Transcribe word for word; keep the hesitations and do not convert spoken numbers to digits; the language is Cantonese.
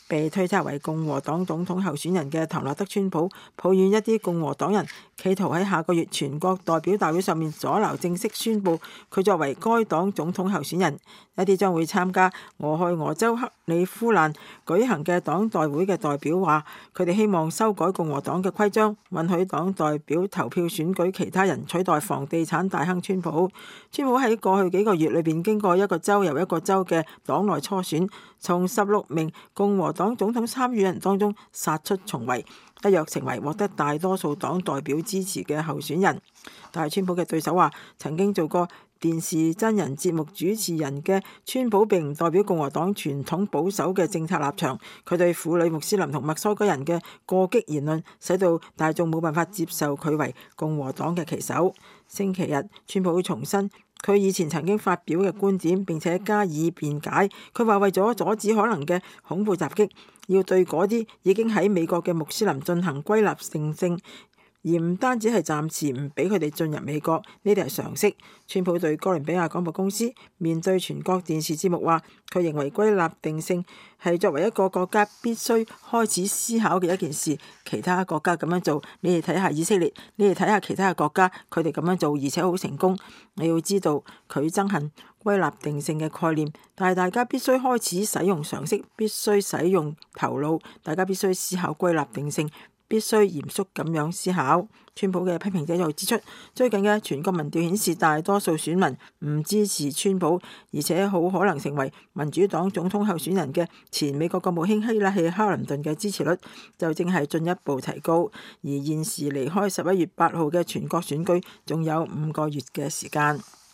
被推測為共和黨總統候選人嘅唐納德·川普抱怨一啲共和黨人企圖喺下個月全國代表大會上面阻撓正式宣佈佢作為該黨總統候選人。一啲將會參加俄亥俄州克里夫蘭舉行嘅黨代會嘅代表話，佢哋希望修改共和黨嘅規章，允許黨代表投票選舉其他人取代房地產大亨川普。川普喺過去幾個月裏邊經過一個州又一個州嘅黨內初選，從十六名共和黨總統參與人當中殺出重圍，一躍成為獲得大多數黨代表支持嘅候選人。但係川普嘅對手話，曾經做過電視真人節目主持人嘅川普並唔代表共和黨傳統保守嘅政策立場，佢對婦女、穆斯林同墨西哥人嘅過激言論，使到大眾冇辦法接受佢為共和黨嘅旗手。星期日，川普重申佢以前曾經發表嘅觀點，並且加以辯解。佢話為咗阻止可能嘅恐怖襲擊，要對嗰啲已經喺美國嘅穆斯林進行歸納定性，而唔單止係暫時唔俾佢哋進入美國，呢啲係常識。川普對哥倫比亞廣播公司面對全國電視節目話，佢認為歸納定性係作為一個國家必須開始思考嘅一件事。其他國家咁樣做，你哋睇下以色列，你哋睇下其他嘅國家，佢哋咁樣做而且好成功。你要知道佢憎恨歸納定性嘅概念，但係大家必須開始使用常識，必須使用頭腦，大家必須思考歸納定性，必須嚴肅咁樣思考。川普嘅批評者又指出，最近嘅全國民調顯示大多數選民唔支持川普，而且好可能成為民主黨總統候選人嘅前美國國務卿希拉里·克林頓嘅支持率就正係進一步提高。而現時離開十一月八號嘅全國選舉仲有五個月嘅時間。